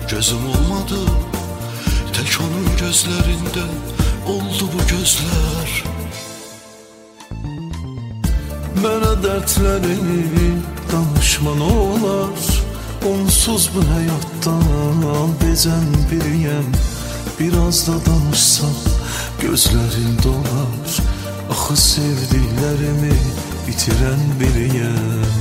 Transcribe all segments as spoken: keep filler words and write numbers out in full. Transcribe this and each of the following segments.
gözüm olmadı. Tek onun gözlerinde oldu bu gözler. Mənə dərdlərini danışma nə olar, onsuz bu həyatdan bezən biriyəm. Biraz da danışsam gözlərim dolar, axı sevdiklərimi itirən biriyəm.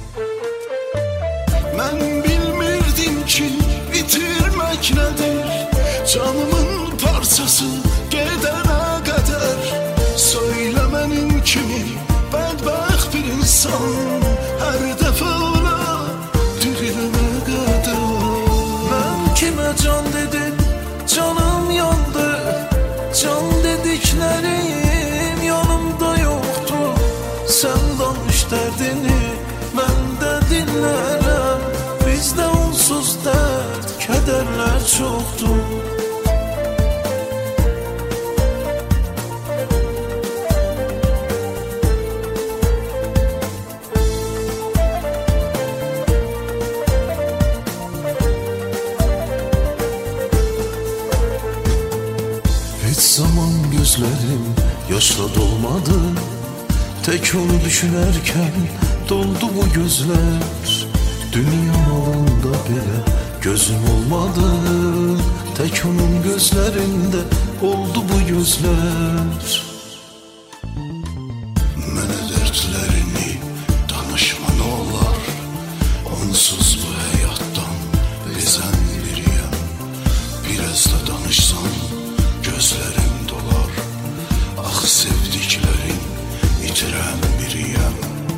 Mən bilmirdim ki itirmək nədir, canımın parçası gedənə qədər. Söylə mənim kimi bədbəxt bir insan hər dəfə ola dirilənə qədər. Mən kimə can dedim, canım yandı. Can dediklərim yanımda yoxdur. Sən danış dərdini, mən də dinlərəm. Bizdə onsuz dərd, kədərlər çoxdur. Hiç zaman gözlerim yaşla dolmadı. Tek onu düşünərkən doldu bu gözlər. Dünya malında belə gözüm olmadı. Tek onun gözlərində oldu bu gözlər. Mənə dərdlərini danışma nə olar, onsuz bu həyatdan bezən biriyəm. Biraz da danışsam gözlərim dolar, axı sevdiklərin itirən biriyəm.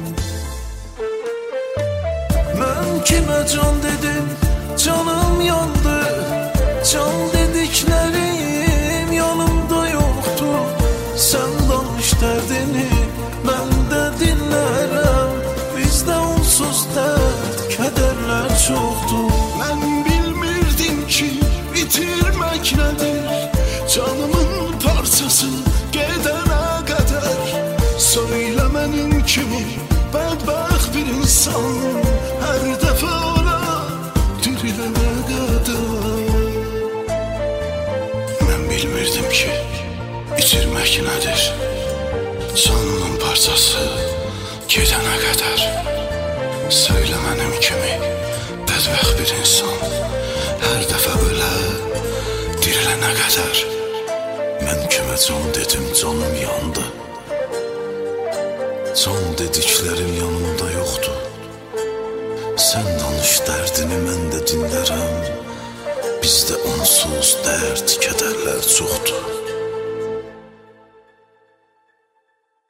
Mən kimə can dedim, canım yandı. Can dediklərim yanımda yoxdur. Sən danış dərdini, mən də dinlərəm. Bizdə onsuz dərd, kədərlər çoxdur. Mən bilmirdim ki itirmək nədir, canımın parçası gedənə qədər. Söylə mənim kimi bədbəxt bir insan hər dəfə ola dirilənə qədər. Mən bilmirdim ki itirmək nədir, canımın parçası gedənə qədər. Söylə mənim kimi bədbəxt bir insan hər dəfə ölə dirilənə qədər. Mən kimə can dedim, canım yandı. Can dediklərim yanımda yoxdur. Sən danış dərdini, mən də dinlərəm. Bizdə onsuz dərd, kədərlər çoxdur.